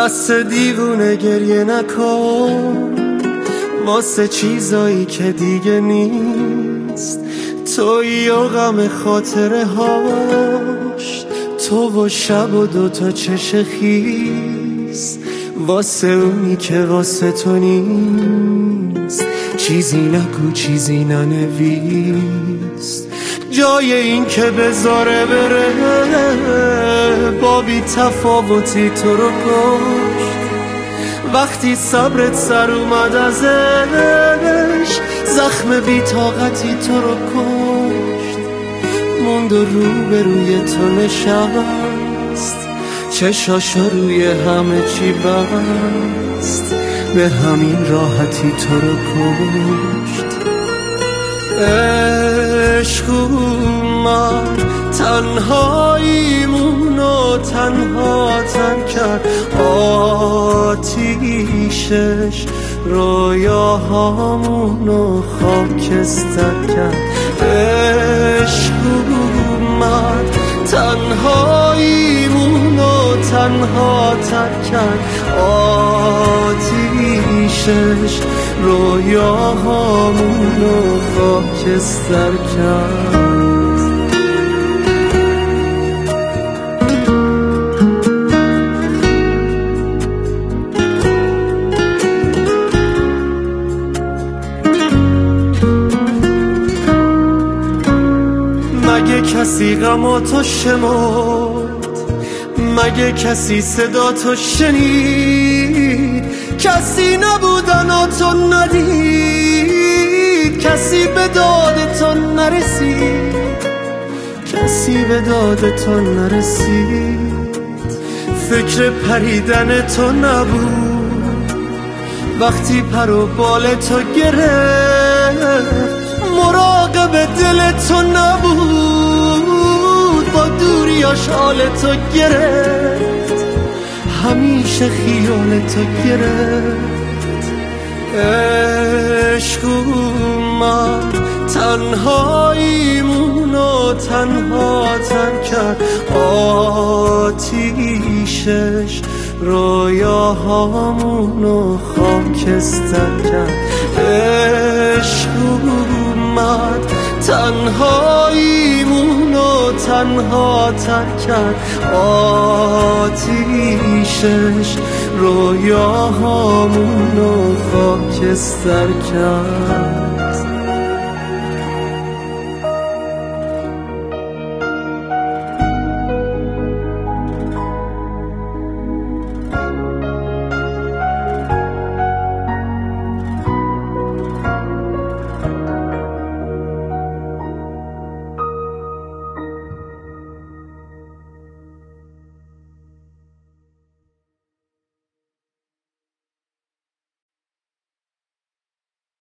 مثل دیوونه گریه نکن واسه چیزایی که دیگه نیست. تویی و غم خاطره هاش، تو و شب و دوتا چش خیس واسه اونی که واسه تو نیست. چیزی نگو چیزی ننویس جای این که بذاره بره با بی تفاوتی تو رو کشت. وقتی صبرت سر اومد ازش زخم بی طاقتی تو رو کشت. موند و روبروی تو نشست چشاشو روی همه چی بست به همین راحتی تو رو کشت. عشق اومد تنهاییمونو تنها تن کرد، آتیشش رویاهامونو خاکستر کرد. عشق اومد تنهاییمونو تنها تر کرد، آتیشش رویاهامونو خاکستر کرد. مگه کسی غماتو شمرد؟ مگه کسی صداتو شنید؟ کسی نبودناتو ندید، کسی به دادتو نرسید، کسی به دادتو نرسید. فکر پریدن تو نبود وقتی پر و بال تو گرفت، مراقب دل تو نبود با دوریاش حال تو گرفت، همیشه خیال تو گرفت. عشق اومد تنهاییمونو تنها تر کرد، آتیشش رویاهامونو خاکستر کرد. عشق اومد تنهاییمونو تنها تر کرد، آتیشش رویاهامونو خاکستر کرد.